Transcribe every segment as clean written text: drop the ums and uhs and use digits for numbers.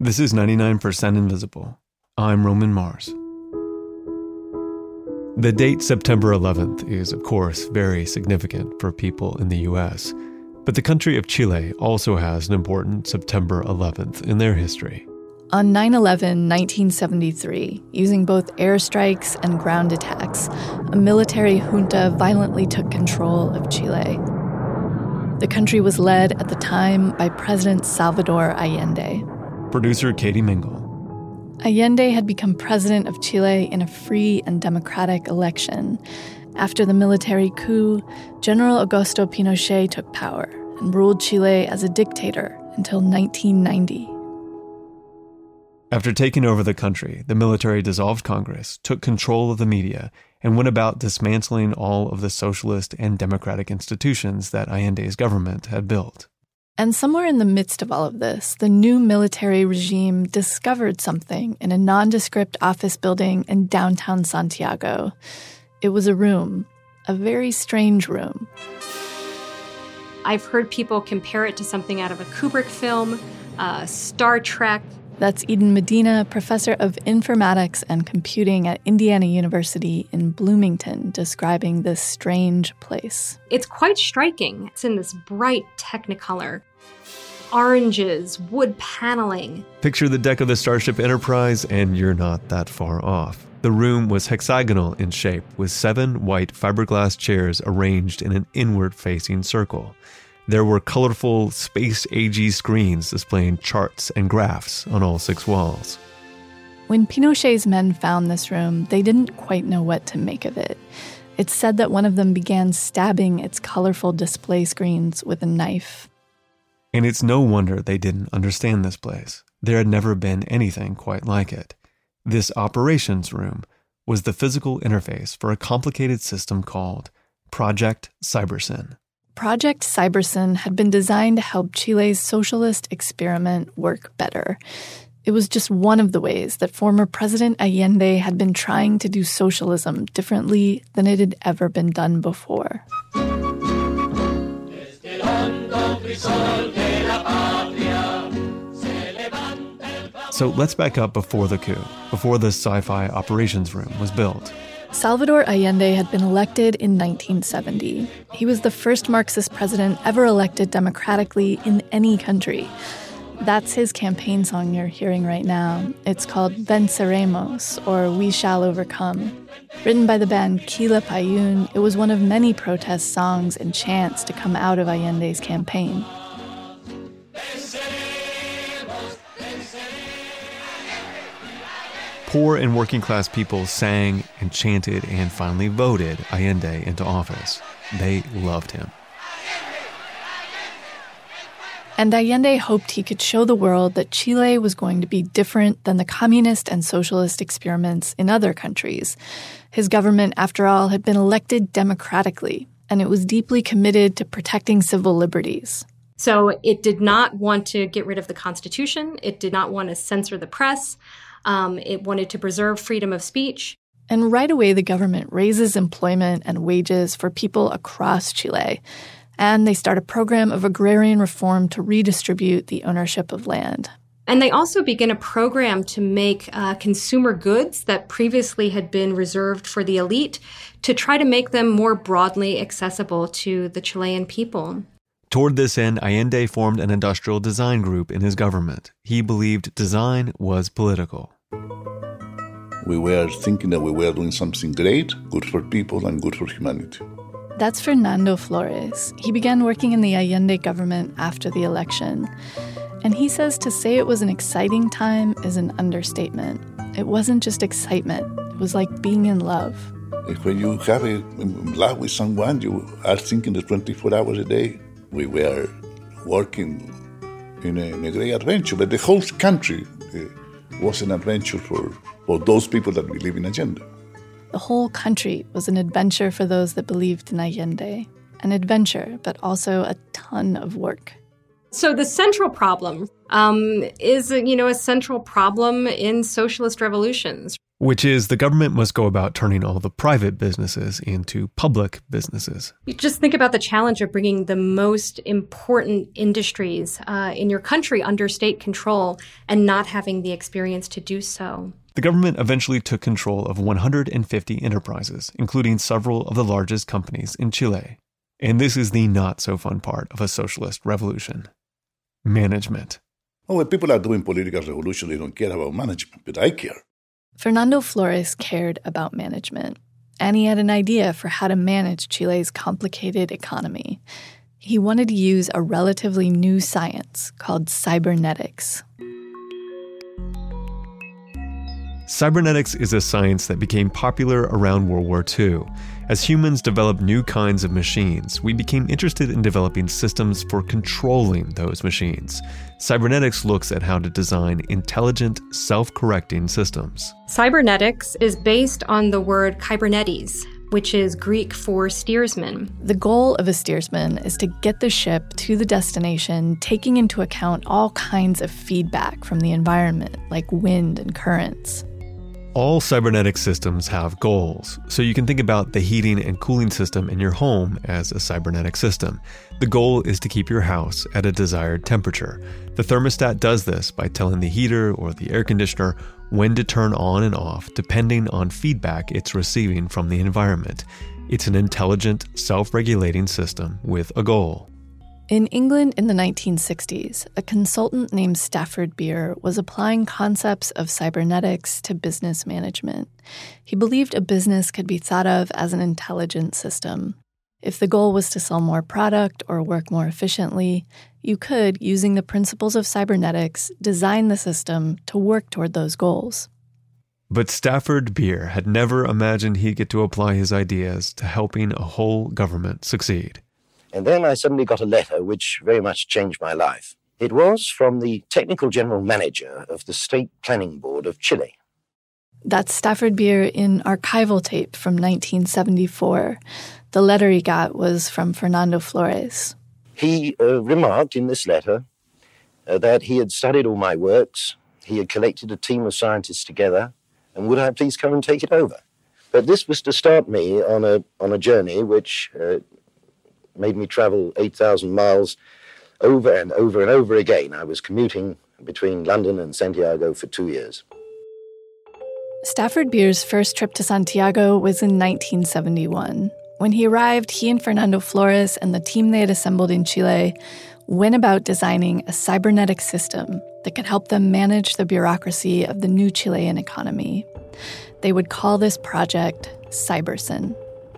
This is 99% Invisible. I'm Roman Mars. The date September 11th is, of course, very significant for people in the U.S., but the country of Chile also has an important September 11th in their history. On 9/11, 1973, using both airstrikes and ground attacks, a military junta violently took control of Chile. The country was led at the time by President Salvador Allende. Producer Katie Mingle. Allende had become president of Chile in a free and democratic election. After the military coup, General Augusto Pinochet took power and ruled Chile as a dictator until 1990. After taking over the country, the military dissolved Congress, took control of the media, and went about dismantling all of the socialist and democratic institutions that Allende's government had built. And somewhere in the midst of all of this, the new military regime discovered something in a nondescript office building in downtown Santiago. It was a room, a very strange room. I've heard people compare it to something out of a Kubrick film, Star Trek. That's Eden Medina, professor of informatics and computing at Indiana University in Bloomington, describing this strange place. It's quite striking. It's in this bright Technicolor. Oranges, wood paneling. Picture the deck of the Starship Enterprise, and you're not that far off. The room was hexagonal in shape, with 7 white fiberglass chairs arranged in an inward-facing circle. There were colorful, space-agey screens displaying charts and graphs on all 6 walls. When Pinochet's men found this room, they didn't quite know what to make of it. It's said that one of them began stabbing its colorful display screens with a knife. And it's no wonder they didn't understand this place. There had never been anything quite like it. This operations room was the physical interface for a complicated system called Project Cybersyn. Project Cybersyn had been designed to help Chile's socialist experiment work better. It was just one of the ways that former President Allende had been trying to do socialism differently than it had ever been done before. So let's back up before the coup, before the sci-fi operations room was built. Salvador Allende had been elected in 1970. He was the first Marxist president ever elected democratically in any country. That's his campaign song you're hearing right now. It's called Venceremos, or We Shall Overcome. Written by the band Quilapayún, it was one of many protest songs and chants to come out of Allende's campaign. Poor and working class people sang and chanted and finally voted Allende into office. They loved him. And Allende hoped he could show the world that Chile was going to be different than the communist and socialist experiments in other countries. His government, after all, had been elected democratically, and it was deeply committed to protecting civil liberties. So it did not want to get rid of the Constitution. It did not want to censor the press. It wanted to preserve freedom of speech. And right away, the government raises employment and wages for people across Chile. And they start a program of agrarian reform to redistribute the ownership of land. And they also begin a program to make consumer goods that previously had been reserved for the elite, to try to make them more broadly accessible to the Chilean people. Toward this end, Allende formed an industrial design group in his government. He believed design was political. We were thinking that we were doing something great, good for people and good for humanity. That's Fernando Flores. He began working in the Allende government after the election. And he says to say it was an exciting time is an understatement. It wasn't just excitement. It was like being in love. When you have a love with someone, you are thinking the 24 hours a day. We were working in a great adventure, but the whole country was an adventure for those people that believe in Allende. The whole country was an adventure for those that believed in Allende. An adventure, but also a ton of work. So the central problem is, a central problem in socialist revolutions. which is the government must go about turning all the private businesses into public businesses. You just think about the challenge of bringing the most important industries in your country under state control and not having the experience to do so. The government eventually took control of 150 enterprises, including several of the largest companies in Chile. And this is the not-so-fun part of a socialist revolution. Management. Oh, when people are doing political revolution, they don't care about management, but I care. Fernando Flores cared about management, and he had an idea for how to manage Chile's complicated economy. He wanted to use a relatively new science called cybernetics. Cybernetics is a science that became popular around World War II. As humans developed new kinds of machines, we became interested in developing systems for controlling those machines. Cybernetics looks at how to design intelligent, self-correcting systems. Cybernetics is based on the word kybernetes, which is Greek for steersman. The goal of a steersman is to get the ship to the destination, taking into account all kinds of feedback from the environment, like wind and currents. All cybernetic systems have goals, so you can think about the heating and cooling system in your home as a cybernetic system. The goal is to keep your house at a desired temperature. The thermostat does this by telling the heater or the air conditioner when to turn on and off depending on feedback it's receiving from the environment. It's an intelligent, self-regulating system with a goal. In England in the 1960s, a consultant named Stafford Beer was applying concepts of cybernetics to business management. He believed a business could be thought of as an intelligent system. If the goal was to sell more product or work more efficiently, you could, using the principles of cybernetics, design the system to work toward those goals. But Stafford Beer had never imagined he'd get to apply his ideas to helping a whole government succeed. And then I suddenly got a letter which very much changed my life. It was from the technical general manager of the State Planning Board of Chile. That's Stafford Beer in archival tape from 1974. The letter he got was from Fernando Flores. He remarked in this letter that he had studied all my works, he had collected a team of scientists together, and would I please come and take it over? But this was to start me on a journey which made me travel 8,000 miles over and over and over again. I was commuting between London and Santiago for 2 years. Stafford Beer's first trip to Santiago was in 1971. When he arrived, he and Fernando Flores and the team they had assembled in Chile went about designing a cybernetic system that could help them manage the bureaucracy of the new Chilean economy. They would call this project Cybersyn.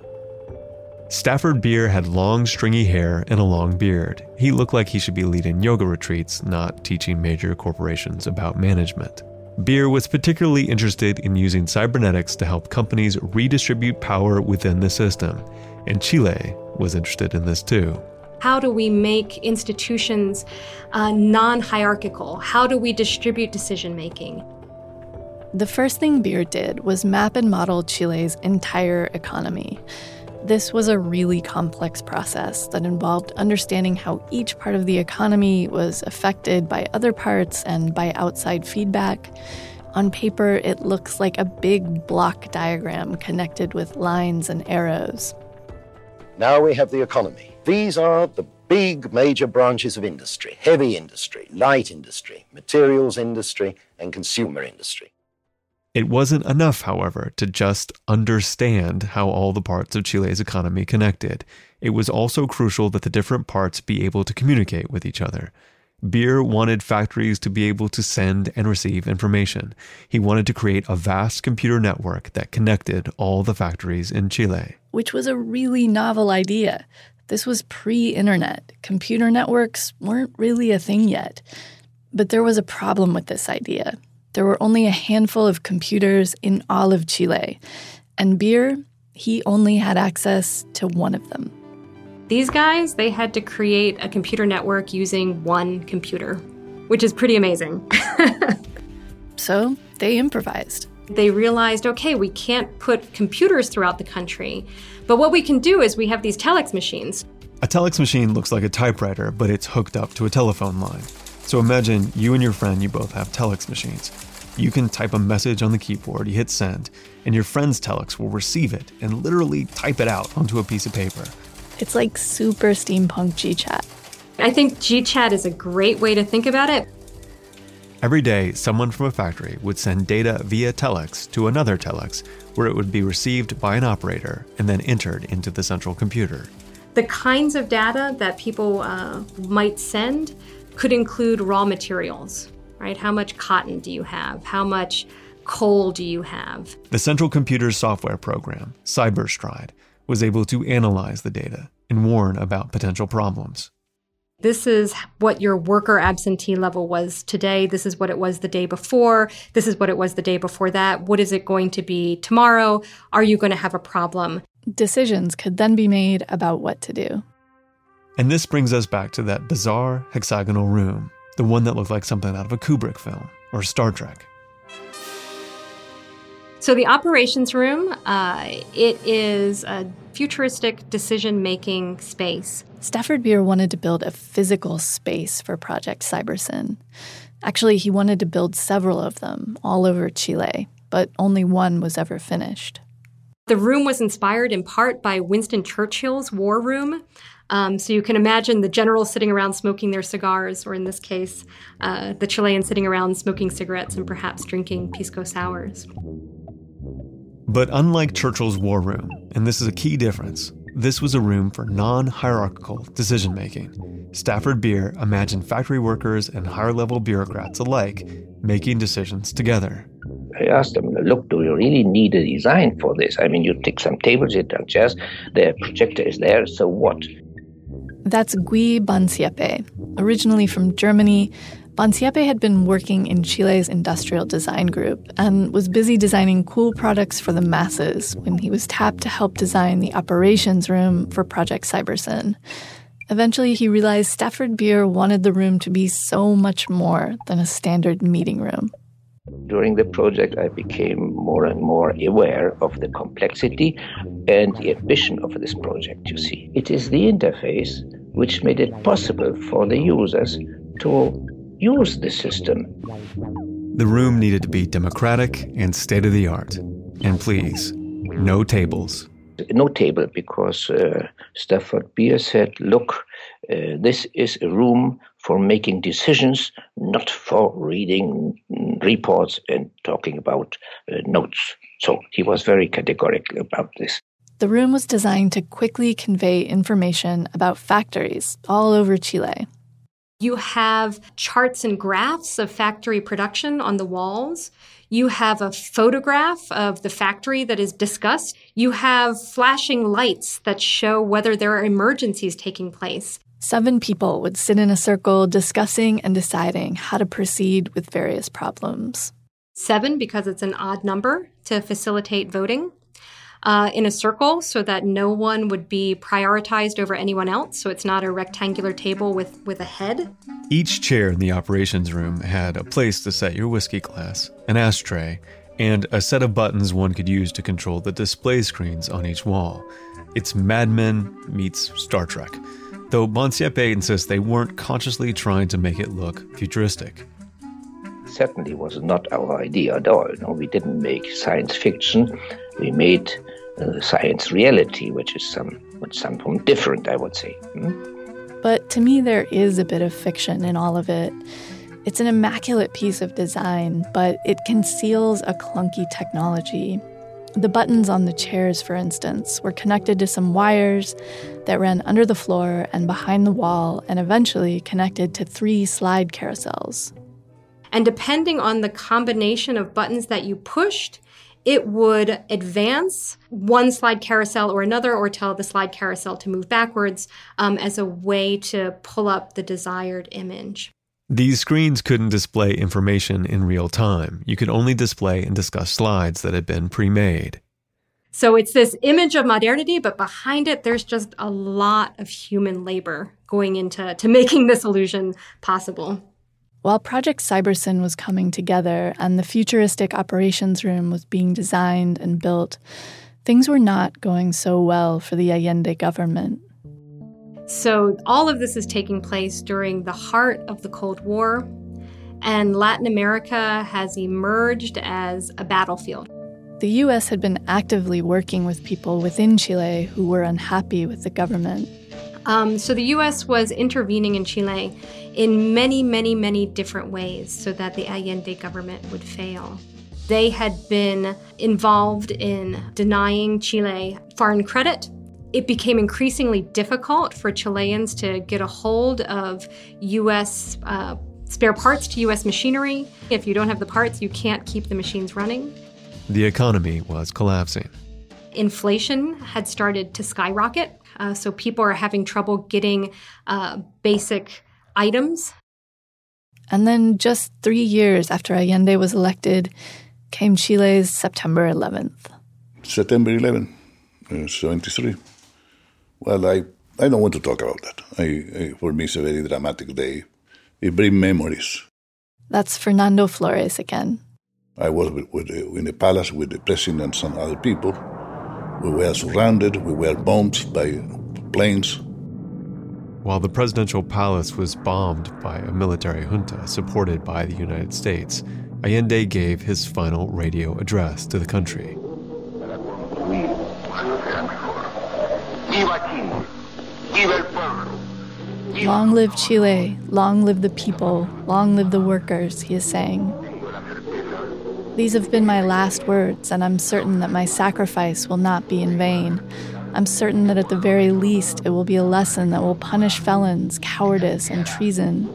Stafford Beer had long, stringy hair and a long beard. He looked like he should be leading yoga retreats, not teaching major corporations about management. Beer was particularly interested in using cybernetics to help companies redistribute power within the system, and Chile was interested in this too. How do we make institutions non-hierarchical? How do we distribute decision-making? The first thing Beer did was map and model Chile's entire economy. This was a really complex process that involved understanding how each part of the economy was affected by other parts and by outside feedback. On paper, it looks like a big block diagram connected with lines and arrows. Now we have the economy. These are the big major branches of industry: heavy industry, light industry, materials industry, and consumer industry. It wasn't enough, however, to just understand how all the parts of Chile's economy connected. It was also crucial that the different parts be able to communicate with each other. Beer wanted factories to be able to send and receive information. He wanted to create a vast computer network that connected all the factories in Chile. Which was a really novel idea. This was pre-internet. Computer networks weren't really a thing yet. But there was a problem with this idea. There were only a handful of computers in all of Chile, and Beer, he only had access to one of them. These guys, they had to create a computer network using one computer, which is pretty amazing. So they improvised. They realized, okay, we can't put computers throughout the country, but what we can do is we have these telex machines. A telex machine looks like a typewriter, but it's hooked up to a telephone line. So imagine you and your friend, you both have telex machines. You can type a message on the keyboard, you hit send, and your friend's telex will receive it and literally type it out onto a piece of paper. It's like super steampunk GChat. I think GChat is a great way to think about it. Every day, someone from a factory would send data via telex to another telex, where it would be received by an operator and then entered into the central computer. The kinds of data that people might send could include raw materials, right? How much cotton do you have? How much coal do you have? The central computer's software program, Cyberstride, was able to analyze the data and warn about potential problems. This is what your worker absentee level was today. This is what it was the day before. This is what it was the day before that. What is it going to be tomorrow? Are you going to have a problem? Decisions could then be made about what to do. And this brings us back to that bizarre hexagonal room, the one that looked like something out of a Kubrick film or Star Trek. So the operations room, it is a futuristic decision-making space. Stafford Beer wanted to build a physical space for Project Cybersyn. Actually, he wanted to build several of them all over Chile, but only one was ever finished. The room was inspired in part by Winston Churchill's war room. So you can imagine the generals sitting around smoking their cigars, or in this case, the Chileans sitting around smoking cigarettes and perhaps drinking pisco sours. But unlike Churchill's war room, and this is a key difference, this was a room for non-hierarchical decision-making. Stafford Beer imagined factory workers and higher-level bureaucrats alike making decisions together. I asked them, look, do you really need a design for this? I mean, you take some tables, you take chairs, the projector is there, so what? That's Guy Bonsiepe. Originally from Germany, Bonsiepe had been working in Chile's industrial design group and was busy designing cool products for the masses when he was tapped to help design the operations room for Project Cybersyn. Eventually, he realized Stafford Beer wanted the room to be so much more than a standard meeting room. During the project, I became more and more aware of the complexity and the ambition of this project, you see. It is the interface which made it possible for the users to use the system. The room needed to be democratic and state-of-the-art. And please, no tables. No table, because Stafford Beer said, look, this is a room for making decisions, not for reading reports and talking about notes. So he was very categorical about this. The room was designed to quickly convey information about factories all over Chile. You have charts and graphs of factory production on the walls. You have a photograph of the factory that is discussed. You have flashing lights that show whether there are emergencies taking place. 7 people would sit in a circle discussing and deciding how to proceed with various problems. 7 because it's an odd number to facilitate voting. In a circle so that no one would be prioritized over anyone else, so it's not a rectangular table with a head. Each chair in the operations room had a place to set your whiskey glass, an ashtray, and a set of buttons one could use to control the display screens on each wall. It's Mad Men meets Star Trek, though Bonsiepe insists they weren't consciously trying to make it look futuristic. Certainly was not our idea at all. No, we didn't make science fiction. We made science reality, which is something different, I would say. But to me, there is a bit of fiction in all of it. It's an immaculate piece of design, but it conceals a clunky technology. The buttons on the chairs, for instance, were connected to some wires that ran under the floor and behind the wall and eventually connected to 3 slide carousels. And depending on the combination of buttons that you pushed, it would advance one slide carousel or another, or tell the slide carousel to move backwards as a way to pull up the desired image. These screens couldn't display information in real time. You could only display and discuss slides that had been pre-made. So it's this image of modernity, but behind it, there's just a lot of human labor going into making this illusion possible. While Project Cybersyn was coming together and the futuristic operations room was being designed and built, things were not going so well for the Allende government. So all of this is taking place during the heart of the Cold War, and Latin America has emerged as a battlefield. The U.S. had been actively working with people within Chile who were unhappy with the government. So the U.S. was intervening in Chile in many, many, many different ways so that the Allende government would fail. They had been involved in denying Chile foreign credit. It became increasingly difficult for Chileans to get a hold of U.S. Spare parts to U.S. machinery. If you don't have the parts, you can't keep the machines running. The economy was collapsing. Inflation had started to skyrocket, so people are having trouble getting basic items. And then just 3 years after Allende was elected came Chile's September 11th. September 11, 73. Well, I don't want to talk about that. For me, it's a very dramatic day. It brings memories. That's Fernando Flores again. I was in the palace with the president and some other people. We were surrounded. We were bombed by planes. While the presidential palace was bombed by a military junta supported by the United States, Allende gave his final radio address to the country. Long live Chile, long live the people, long live the workers, he is saying. These have been my last words, and I'm certain that my sacrifice will not be in vain. I'm certain that at the very least it will be a lesson that will punish felons, cowardice, and treason.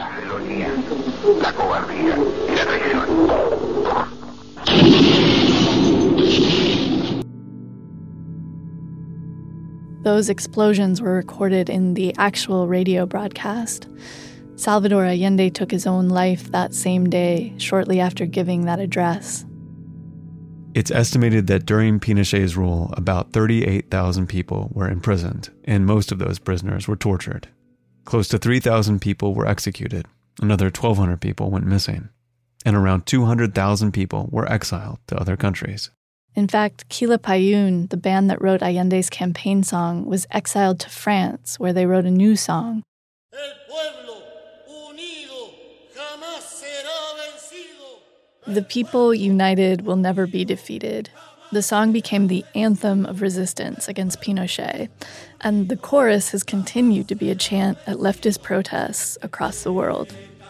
Those explosions were recorded in the actual radio broadcast. Salvador Allende took his own life that same day, shortly after giving that address. It's estimated that during Pinochet's rule, about 38,000 people were imprisoned, and most of those prisoners were tortured. Close to 3,000 people were executed, another 1,200 people went missing, and around 200,000 people were exiled to other countries. In fact, Quilapayún, the band that wrote Allende's campaign song, was exiled to France, where they wrote a new song. The people united will never be defeated. The song became the anthem of resistance against Pinochet, and the chorus has continued to be a chant at leftist protests across the world.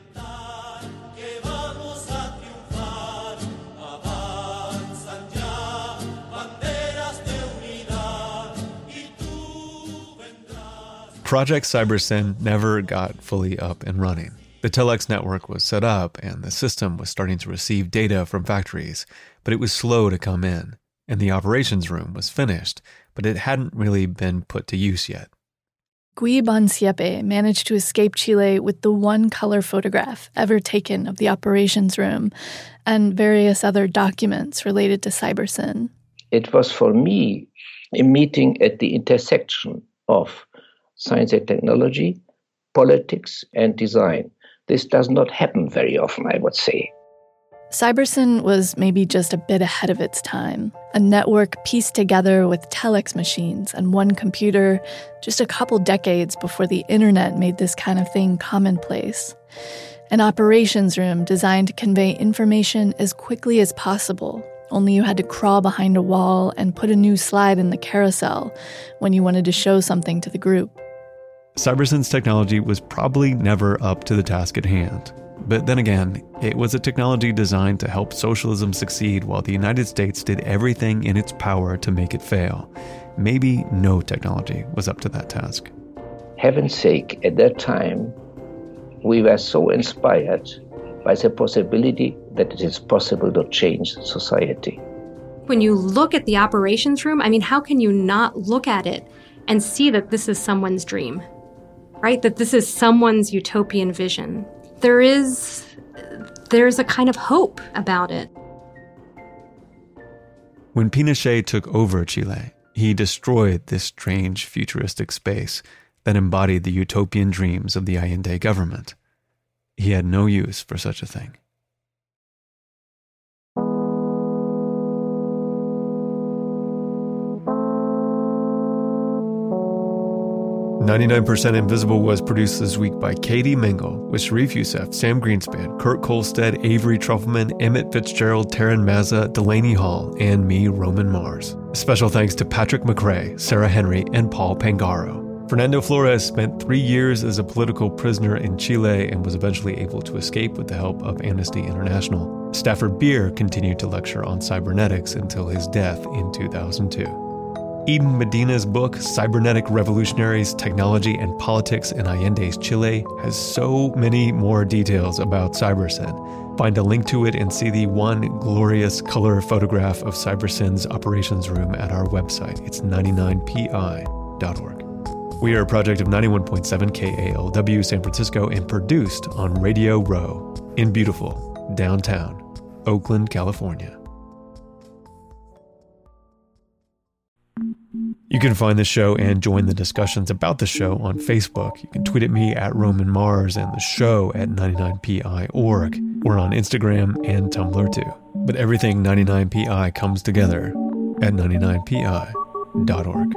Project Cybersyn never got fully up and running. The telex network was set up and the system was starting to receive data from factories, but it was slow to come in. And the operations room was finished, but it hadn't really been put to use yet. Guy Bonsiepe managed to escape Chile with the one color photograph ever taken of the operations room and various other documents related to Cybersyn. It was for me a meeting at the intersection of science and technology, politics, and design. This does not happen very often, I would say. Cybersyn was maybe just a bit ahead of its time, a network pieced together with telex machines and one computer just a couple decades before the internet made this kind of thing commonplace. An operations room designed to convey information as quickly as possible, only you had to crawl behind a wall and put a new slide in the carousel when you wanted to show something to the group. Cybersyn's technology was probably never up to the task at hand. But then again, it was a technology designed to help socialism succeed while the United States did everything in its power to make it fail. Maybe no technology was up to that task. Heaven's sake, at that time, we were so inspired by the possibility that it is possible to change society. When you look at the operations room, I mean, how can you not look at it and see that this is someone's dream, right? That this is someone's utopian vision. There's a kind of hope about it. When Pinochet took over Chile, he destroyed this strange futuristic space that embodied the utopian dreams of the Allende government. He had no use for such a thing. 99% Invisible was produced this week by Katie Mingle, with Sharif Youssef, Sam Greenspan, Kurt Kolstad, Avery Trufelman, Emmett Fitzgerald, Taryn Mazza, Delaney Hall, and me, Roman Mars. Special thanks to Patrick McRae, Sarah Henry, and Paul Pangaro. Fernando Flores spent 3 years as a political prisoner in Chile and was eventually able to escape with the help of Amnesty International. Stafford Beer continued to lecture on cybernetics until his death in 2002. Eden Medina's book, Cybernetic Revolutionaries, Technology and Politics in Allende's Chile, has so many more details about CyberSyn. Find a link to it and see the one glorious color photograph of CyberSyn's operations room at our website. It's 99pi.org. We are a project of 91.7 KALW San Francisco and produced on Radio Row in beautiful downtown Oakland, California. You can find the show and join the discussions about the show on Facebook. You can tweet at me at Roman Mars and the show at 99pi.org. We're on Instagram and Tumblr too. But everything 99pi comes together at 99pi.org.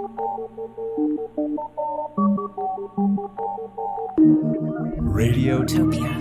Radiotopia.